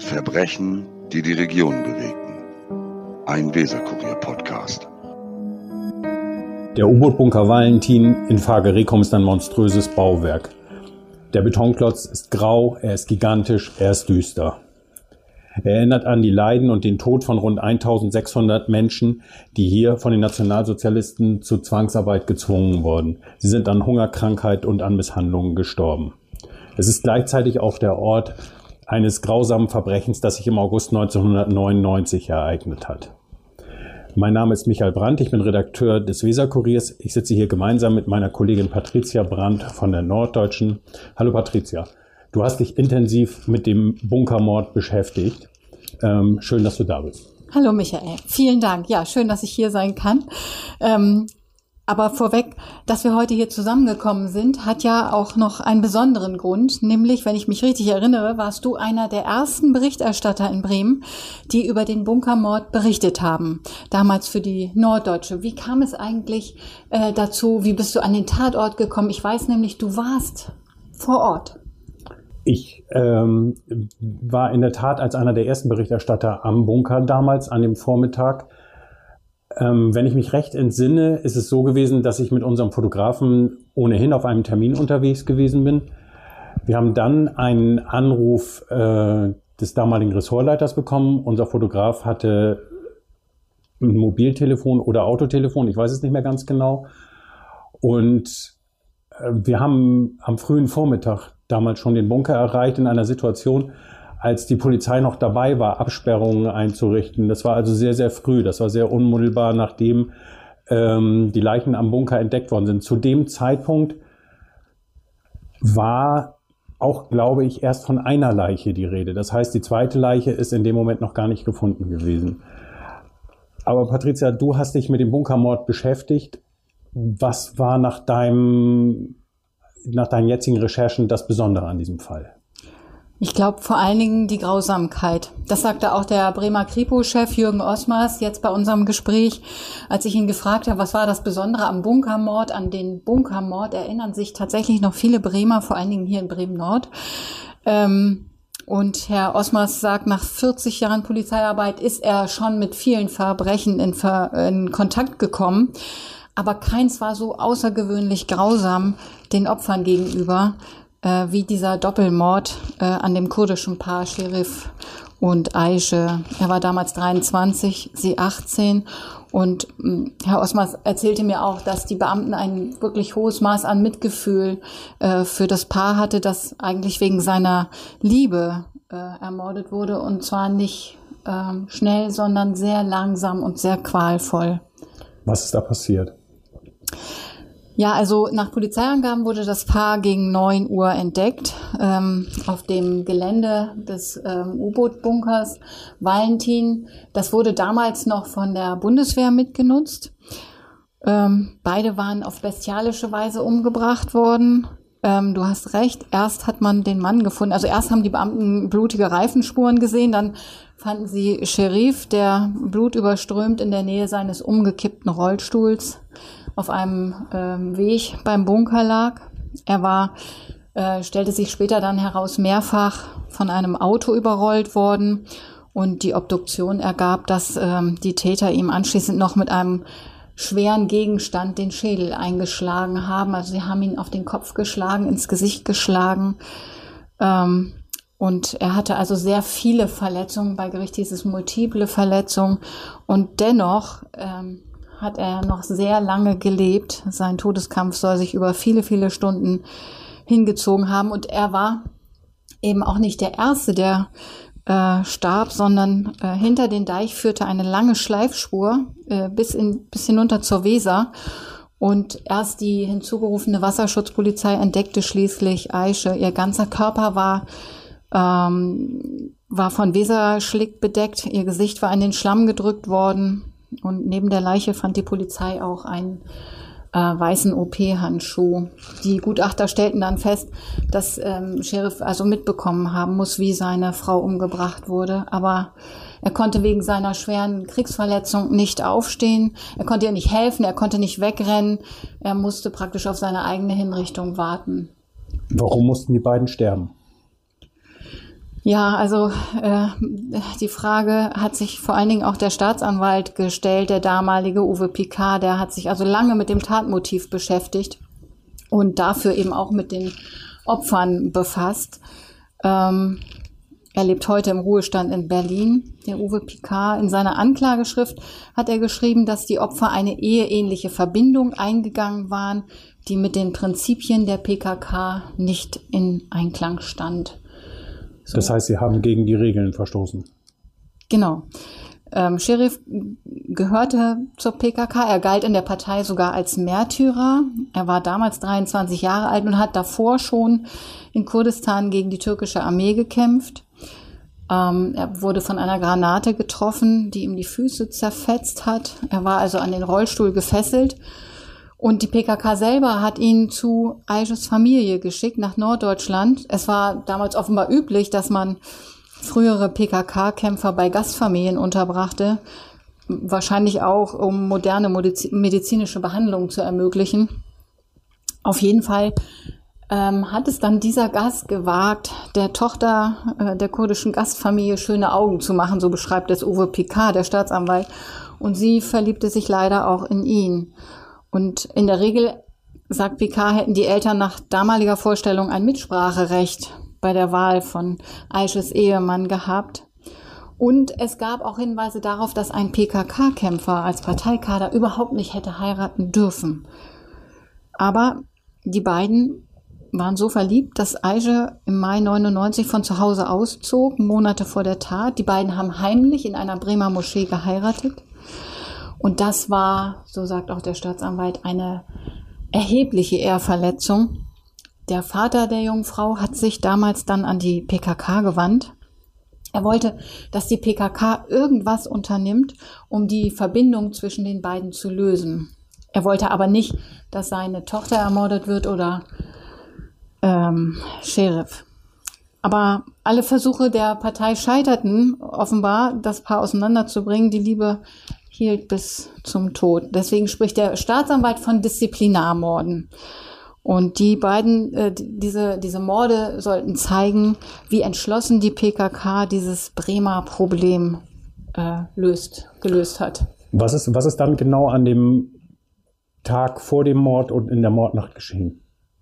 Verbrechen, die die Region bewegten. Ein Weserkurier-Podcast. Der U-Boot-Bunker Valentin in Fagerekum ist ein monströses Bauwerk. Der Betonklotz ist grau, er ist gigantisch, er ist düster. Er erinnert an die Leiden und den Tod von rund 1600 Menschen, die hier von den Nationalsozialisten zur Zwangsarbeit gezwungen wurden. Sie sind an Hungerkrankheit und an Misshandlungen gestorben. Es ist gleichzeitig auch der Ort eines grausamen Verbrechens, das sich im August 1999 ereignet hat. Mein Name ist Michael Brandt, ich bin Redakteur des Weserkuriers. Ich sitze hier gemeinsam mit meiner Kollegin Patricia Brandt von der Norddeutschen. Hallo Patricia, du hast dich intensiv mit dem Bunkermord beschäftigt. Schön, dass du da bist. Hallo Michael, vielen Dank. Ja, schön, dass ich hier sein kann. Aber vorweg, dass wir heute hier zusammengekommen sind, hat ja auch noch einen besonderen Grund. Nämlich, wenn ich mich richtig erinnere, warst du einer der ersten Berichterstatter in Bremen, die über den Bunkermord berichtet haben. Damals für die Norddeutsche. Wie kam es eigentlich dazu? Wie bist du an den Tatort gekommen? Ich weiß nämlich, du warst vor Ort. Ich war in der Tat als einer der ersten Berichterstatter am Bunker damals an dem Vormittag. Wenn ich mich recht entsinne, ist es so gewesen, dass ich mit unserem Fotografen ohnehin auf einem Termin unterwegs gewesen bin. Wir haben dann einen Anruf des damaligen Ressortleiters bekommen. Unser Fotograf hatte ein Mobiltelefon oder Autotelefon, ich weiß es nicht mehr ganz genau. Und wir haben am frühen Vormittag damals schon den Bunker erreicht in einer Situation, als die Polizei noch dabei war, Absperrungen einzurichten. Das war also sehr, sehr früh. Das war sehr unmittelbar, nachdem die Leichen am Bunker entdeckt worden sind. Zu dem Zeitpunkt war auch, glaube ich, erst von einer Leiche die Rede. Das heißt, die zweite Leiche ist in dem Moment noch gar nicht gefunden gewesen. Aber Patricia, du hast dich mit dem Bunkermord beschäftigt. Was war nach deinen jetzigen Recherchen das Besondere an diesem Fall? Ich glaube vor allen Dingen die Grausamkeit. Das sagte auch der Bremer Kripo-Chef Jürgen Osmers jetzt bei unserem Gespräch, als ich ihn gefragt habe, was war das Besondere am Bunkermord. An den Bunkermord erinnern sich tatsächlich noch viele Bremer, vor allen Dingen hier in Bremen-Nord. Und Herr Osmers sagt, nach 40 Jahren Polizeiarbeit ist er schon mit vielen Verbrechen in Kontakt gekommen. Aber keins war so außergewöhnlich grausam den Opfern gegenüber, wie dieser Doppelmord an dem kurdischen Paar Şerif und Ayşe. Er war damals 23, sie 18. Und Herr Osmers erzählte mir auch, dass die Beamten ein wirklich hohes Maß an Mitgefühl für das Paar hatte, das eigentlich wegen seiner Liebe ermordet wurde. Und zwar nicht schnell, sondern sehr langsam und sehr qualvoll. Was ist da passiert? Ja, also nach Polizeiangaben wurde das Paar gegen 9 Uhr entdeckt auf dem Gelände des U-Boot-Bunkers Valentin. Das wurde damals noch von der Bundeswehr mitgenutzt. Beide waren auf bestialische Weise umgebracht worden. Du hast recht, erst hat man den Mann gefunden. Also erst haben die Beamten blutige Reifenspuren gesehen, dann fanden sie Şerif, der blutüberströmt in der Nähe seines umgekippten Rollstuhls auf einem Weg beim Bunker lag. Er stellte sich später dann heraus, mehrfach von einem Auto überrollt worden. Und die Obduktion ergab, dass die Täter ihm anschließend noch mit einem schweren Gegenstand den Schädel eingeschlagen haben. Also sie haben ihn auf den Kopf geschlagen, ins Gesicht geschlagen. Und er hatte also sehr viele Verletzungen. Bei Gericht hieß es multiple Verletzungen. Und dennoch hat er noch sehr lange gelebt. Sein Todeskampf soll sich über viele, viele Stunden hingezogen haben. Und er war eben auch nicht der Erste, der starb, sondern hinter den Deich führte eine lange Schleifspur bis hinunter zur Weser. Und erst die hinzugerufene Wasserschutzpolizei entdeckte schließlich Ayşe. Ihr ganzer Körper war von Weserschlick bedeckt. Ihr Gesicht war in den Schlamm gedrückt worden. Und neben der Leiche fand die Polizei auch einen weißen OP-Handschuh. Die Gutachter stellten dann fest, dass Şerif also mitbekommen haben muss, wie seine Frau umgebracht wurde. Aber er konnte wegen seiner schweren Kriegsverletzung nicht aufstehen. Er konnte ihr nicht helfen, er konnte nicht wegrennen. Er musste praktisch auf seine eigene Hinrichtung warten. Warum mussten die beiden sterben? Ja, also die Frage hat sich vor allen Dingen auch der Staatsanwalt gestellt, der damalige Uwe Picard, der hat sich also lange mit dem Tatmotiv beschäftigt und dafür eben auch mit den Opfern befasst. Er lebt heute im Ruhestand in Berlin, der Uwe Picard. In seiner Anklageschrift hat er geschrieben, dass die Opfer eine eheähnliche Verbindung eingegangen waren, die mit den Prinzipien der PKK nicht in Einklang stand. So. Das heißt, sie haben gegen die Regeln verstoßen. Genau. Scherif gehörte zur PKK. Er galt in der Partei sogar als Märtyrer. Er war damals 23 Jahre alt und hat davor schon in Kurdistan gegen die türkische Armee gekämpft. Er wurde von einer Granate getroffen, die ihm die Füße zerfetzt hat. Er war also an den Rollstuhl gefesselt. Und die PKK selber hat ihn zu Aysches Familie geschickt, nach Norddeutschland. Es war damals offenbar üblich, dass man frühere PKK-Kämpfer bei Gastfamilien unterbrachte, wahrscheinlich auch, um moderne medizinische Behandlungen zu ermöglichen. Auf jeden Fall hat es dann dieser Gast gewagt, der Tochter der kurdischen Gastfamilie schöne Augen zu machen, so beschreibt es Uwe Picard, der Staatsanwalt. Und sie verliebte sich leider auch in ihn. Und in der Regel, sagt Picard, hätten die Eltern nach damaliger Vorstellung ein Mitspracherecht bei der Wahl von Aysches Ehemann gehabt. Und es gab auch Hinweise darauf, dass ein PKK-Kämpfer als Parteikader überhaupt nicht hätte heiraten dürfen. Aber die beiden waren so verliebt, dass Aysche im Mai 99 von zu Hause auszog, Monate vor der Tat. Die beiden haben heimlich in einer Bremer Moschee geheiratet. Und das war, so sagt auch der Staatsanwalt, eine erhebliche Eheverletzung. Der Vater der jungen Frau hat sich damals dann an die PKK gewandt. Er wollte, dass die PKK irgendwas unternimmt, um die Verbindung zwischen den beiden zu lösen. Er wollte aber nicht, dass seine Tochter ermordet wird oder Scherif. Aber alle Versuche der Partei scheiterten offenbar, das Paar auseinanderzubringen. Die Liebe hielt bis zum Tod. Deswegen spricht der Staatsanwalt von Disziplinarmorden. Und die beiden, diese Morde sollten zeigen, wie entschlossen die PKK dieses Bremer Problem gelöst hat. Was ist dann genau an dem Tag vor dem Mord und in der Mordnacht geschehen?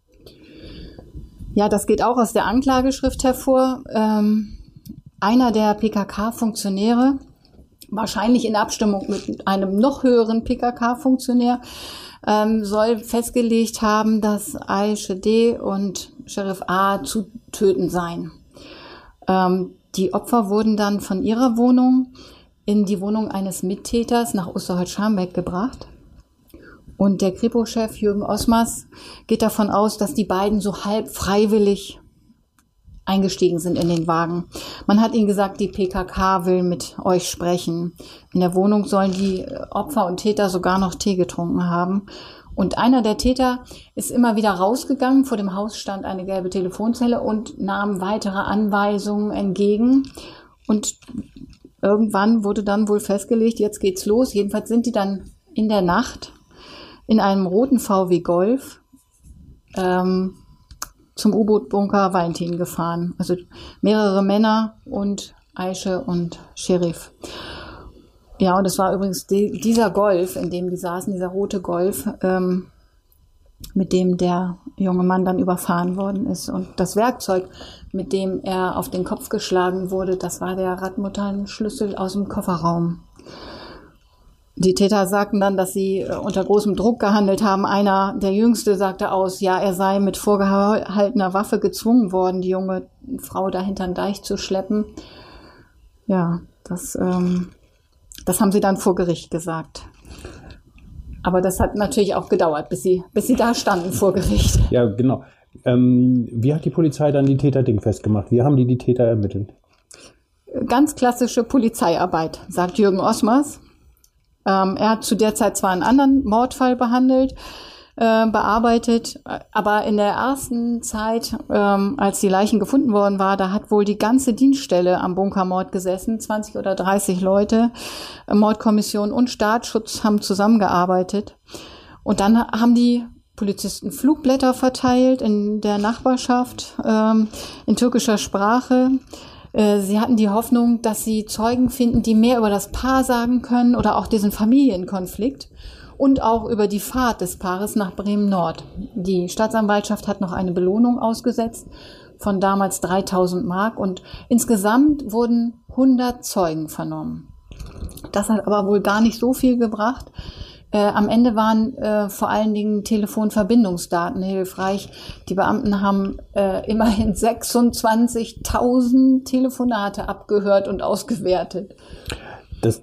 Ja, das geht auch aus der Anklageschrift hervor. Einer der PKK-Funktionäre, wahrscheinlich in Abstimmung mit einem noch höheren PKK-Funktionär, soll festgelegt haben, dass Aysche D. und Scherif A. zu töten seien. Die Opfer wurden dann von ihrer Wohnung in die Wohnung eines Mittäters nach Osterholz-Scharmbeck gebracht. Und der Kripo-Chef Jürgen Osmers geht davon aus, dass die beiden so halb freiwillig eingestiegen sind in den Wagen. Man hat ihnen gesagt, die PKK will mit euch sprechen. In der Wohnung sollen die Opfer und Täter sogar noch Tee getrunken haben. Und einer der Täter ist immer wieder rausgegangen. Vor dem Haus stand eine gelbe Telefonzelle und nahm weitere Anweisungen entgegen. Und irgendwann wurde dann wohl festgelegt, jetzt geht's los. Jedenfalls sind die dann in der Nacht in einem roten VW Golf zum U-Boot-Bunker Valentin gefahren. Also mehrere Männer und Aysche und Scherif. Ja, und es war übrigens dieser Golf, in dem die saßen, dieser rote Golf, mit dem der junge Mann dann überfahren worden ist. Und das Werkzeug, mit dem er auf den Kopf geschlagen wurde, das war der Radmutternschlüssel aus dem Kofferraum. Die Täter sagten dann, dass sie unter großem Druck gehandelt haben. Einer, der Jüngste, sagte aus, ja, er sei mit vorgehaltener Waffe gezwungen worden, die junge Frau da hinter den Deich zu schleppen. Ja, das haben sie dann vor Gericht gesagt. Aber das hat natürlich auch gedauert, bis sie da standen vor Gericht. Ja, genau. Wie hat die Polizei dann die Täter festgemacht? Wie haben die Täter ermittelt? Ganz klassische Polizeiarbeit, sagt Jürgen Osmers. Er hat zu der Zeit zwar einen anderen Mordfall bearbeitet, aber in der ersten Zeit, als die Leichen gefunden worden war, da hat wohl die ganze Dienststelle am Bunkermord gesessen, 20 oder 30 Leute, Mordkommission und Staatsschutz haben zusammengearbeitet. Und dann haben die Polizisten Flugblätter verteilt in der Nachbarschaft, in türkischer Sprache. Sie hatten die Hoffnung, dass sie Zeugen finden, die mehr über das Paar sagen können oder auch diesen Familienkonflikt und auch über die Fahrt des Paares nach Bremen-Nord. Die Staatsanwaltschaft hat noch eine Belohnung ausgesetzt von damals 3.000 Mark und insgesamt wurden 100 Zeugen vernommen. Das hat aber wohl gar nicht so viel gebracht. Am Ende waren vor allen Dingen Telefonverbindungsdaten hilfreich. Die Beamten haben immerhin 26.000 Telefonate abgehört und ausgewertet. Das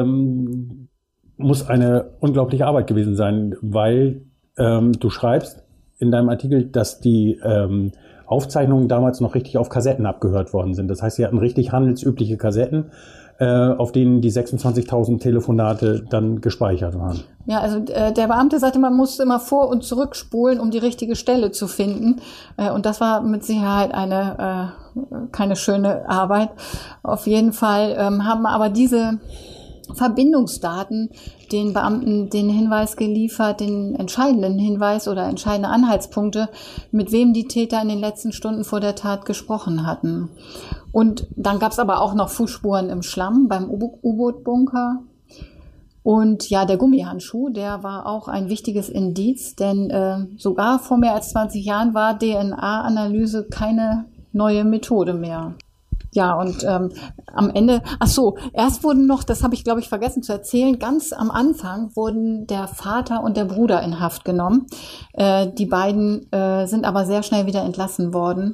muss eine unglaubliche Arbeit gewesen sein, weil du schreibst in deinem Artikel, dass die Aufzeichnungen damals noch richtig auf Kassetten abgehört worden sind. Das heißt, sie hatten richtig handelsübliche Kassetten, auf denen die 26.000 Telefonate dann gespeichert waren. Ja, also der Beamte sagte, man muss immer vor- und zurückspulen, um die richtige Stelle zu finden. Und das war mit Sicherheit keine schöne Arbeit. Auf jeden Fall haben aber diese Verbindungsdaten den Beamten den Hinweis geliefert, den entscheidenden Hinweis oder entscheidende Anhaltspunkte, mit wem die Täter in den letzten Stunden vor der Tat gesprochen hatten. Und dann gab es aber auch noch Fußspuren im Schlamm beim U-Boot-Bunker. Und ja, der Gummihandschuh, der war auch ein wichtiges Indiz, denn sogar vor mehr als 20 Jahren war DNA-Analyse keine neue Methode mehr. Ja, und am Ende, erst wurden noch, das habe ich glaube ich vergessen zu erzählen, ganz am Anfang wurden der Vater und der Bruder in Haft genommen. Die beiden sind aber sehr schnell wieder entlassen worden.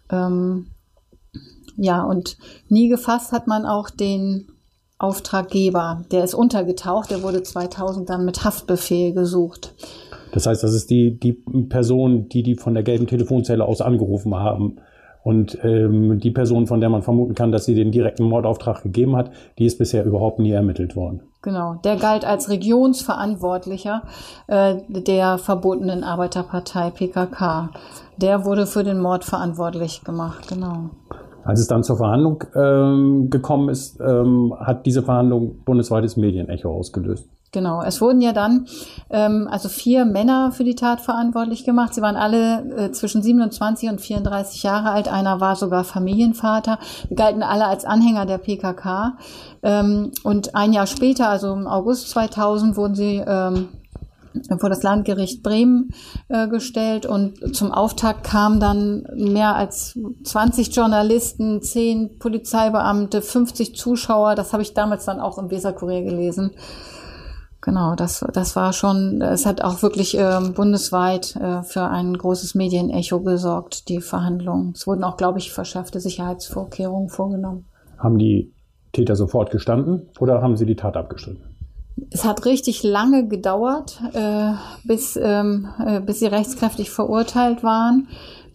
Ja, und nie gefasst hat man auch den Auftraggeber. Der ist untergetaucht, der wurde 2000 dann mit Haftbefehl gesucht. Das heißt, das ist die Person, die von der gelben Telefonzelle aus angerufen haben. Und die Person, von der man vermuten kann, dass sie den direkten Mordauftrag gegeben hat, die ist bisher überhaupt nie ermittelt worden. Genau, der galt als Regionsverantwortlicher der verbotenen Arbeiterpartei PKK. Der wurde für den Mord verantwortlich gemacht, genau. Als es dann zur Verhandlung gekommen ist, hat diese Verhandlung bundesweites Medienecho ausgelöst. Genau, es wurden ja dann 4 Männer für die Tat verantwortlich gemacht. Sie waren alle zwischen 27 und 34 Jahre alt. Einer war sogar Familienvater. Sie galten alle als Anhänger der PKK. Und ein Jahr später, also im August 2000, wurden sie vor das Landgericht Bremen gestellt. Und zum Auftakt kamen dann mehr als 20 Journalisten, 10 Polizeibeamte, 50 Zuschauer. Das habe ich damals dann auch im Weser-Kurier gelesen. Genau, das war schon, es hat auch wirklich bundesweit für ein großes Medienecho gesorgt, die Verhandlungen. Es wurden auch, glaube ich, verschärfte Sicherheitsvorkehrungen vorgenommen. Haben die Täter sofort gestanden oder haben sie die Tat abgestritten? Es hat richtig lange gedauert, bis sie rechtskräftig verurteilt waren.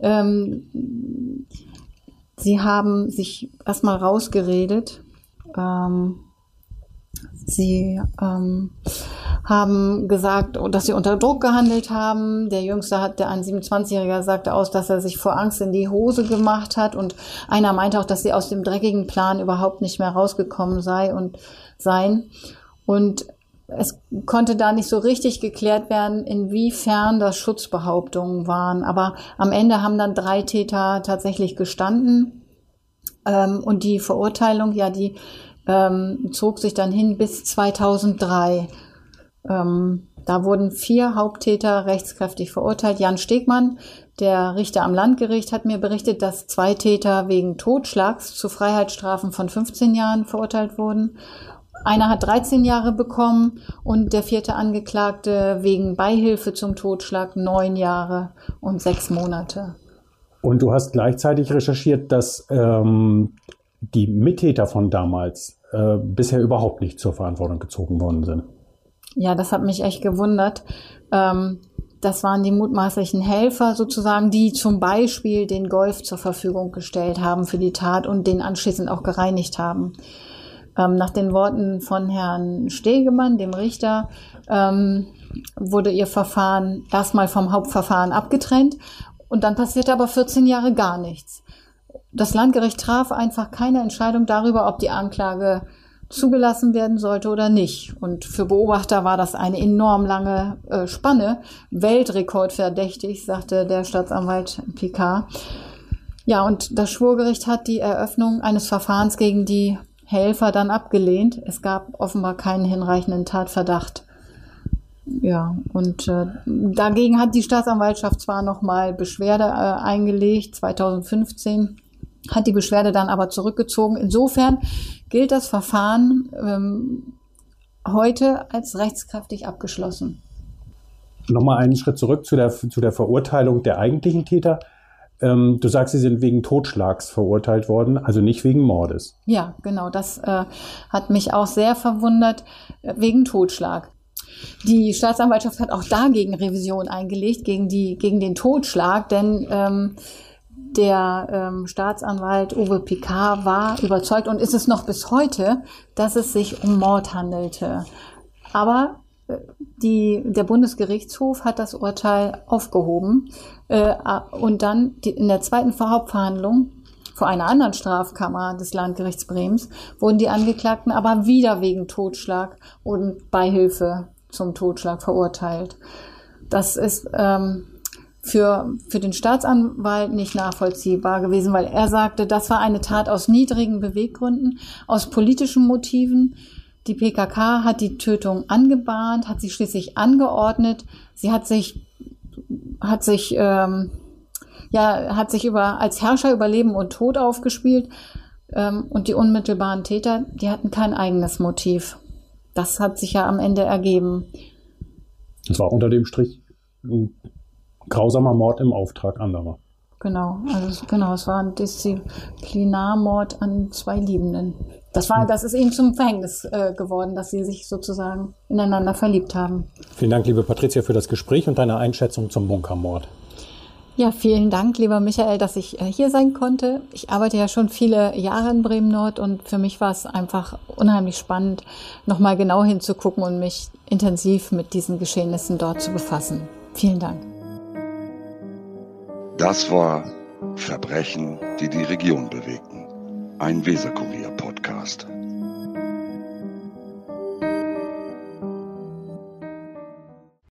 Sie haben sich erstmal rausgeredet. Sie haben gesagt, dass sie unter Druck gehandelt haben. Der Jüngste ein 27-Jähriger sagte aus, dass er sich vor Angst in die Hose gemacht hat. Und einer meinte auch, dass sie aus dem dreckigen Plan überhaupt nicht mehr rausgekommen seien. Und es konnte da nicht so richtig geklärt werden, inwiefern das Schutzbehauptungen waren. Aber am Ende haben dann 3 Täter tatsächlich gestanden. Und die Verurteilung, die zog sich dann hin bis 2003. Da wurden 4 Haupttäter rechtskräftig verurteilt. Jan Stegmann, der Richter am Landgericht, hat mir berichtet, dass 2 Täter wegen Totschlags zu Freiheitsstrafen von 15 Jahren verurteilt wurden. Einer hat 13 Jahre bekommen und der 4. Angeklagte wegen Beihilfe zum Totschlag 9 Jahre und 6 Monate. Und du hast gleichzeitig recherchiert, dass die Mittäter von damals bisher überhaupt nicht zur Verantwortung gezogen worden sind. Ja, das hat mich echt gewundert. Das waren die mutmaßlichen Helfer sozusagen, die zum Beispiel den Golf zur Verfügung gestellt haben für die Tat und den anschließend auch gereinigt haben. Nach den Worten von Herrn Stegemann, dem Richter, wurde ihr Verfahren erstmal vom Hauptverfahren abgetrennt und dann passierte aber 14 Jahre gar nichts. Das Landgericht traf einfach keine Entscheidung darüber, ob die Anklage zugelassen werden sollte oder nicht. Und für Beobachter war das eine enorm lange Spanne. Weltrekordverdächtig, sagte der Staatsanwalt Picard. Ja, und das Schwurgericht hat die Eröffnung eines Verfahrens gegen die Helfer dann abgelehnt. Es gab offenbar keinen hinreichenden Tatverdacht. Ja, und dagegen hat die Staatsanwaltschaft zwar nochmal Beschwerde eingelegt, 2015, hat die Beschwerde dann aber zurückgezogen. Insofern gilt das Verfahren heute als rechtskräftig abgeschlossen. Nochmal einen Schritt zurück zu der Verurteilung der eigentlichen Täter. Du sagst, sie sind wegen Totschlags verurteilt worden, also nicht wegen Mordes. Ja, genau, das hat mich auch sehr verwundert, wegen Totschlag. Die Staatsanwaltschaft hat auch dagegen Revision eingelegt, gegen den Totschlag, denn der Staatsanwalt Uwe Picard war überzeugt und ist es noch bis heute, dass es sich um Mord handelte. Aber der Bundesgerichtshof hat das Urteil aufgehoben und dann in der zweiten Hauptverhandlung vor einer anderen Strafkammer des Landgerichts Brems wurden die Angeklagten aber wieder wegen Totschlag und Beihilfe zum Totschlag verurteilt. Das ist für den Staatsanwalt nicht nachvollziehbar gewesen, weil er sagte, das war eine Tat aus niedrigen Beweggründen, aus politischen Motiven. Die PKK hat die Tötung angebahnt, hat sie schließlich angeordnet. Sie hat sich als Herrscher über Leben und Tod aufgespielt. Und die unmittelbaren Täter, die hatten kein eigenes Motiv. Das hat sich ja am Ende ergeben. Das war unter dem Strich ein grausamer Mord im Auftrag anderer. Genau, es war ein Disziplinarmord an 2 Liebenden. Das ist ihnen zum Verhängnis geworden, dass sie sich sozusagen ineinander verliebt haben. Vielen Dank, liebe Patricia, für das Gespräch und deine Einschätzung zum Bunkermord. Ja, vielen Dank, lieber Michael, dass ich hier sein konnte. Ich arbeite ja schon viele Jahre in Bremen-Nord und für mich war es einfach unheimlich spannend, nochmal genau hinzugucken und mich intensiv mit diesen Geschehnissen dort zu befassen. Vielen Dank. Das war Verbrechen, die die Region bewegten. Ein Weserkurier-Podcast.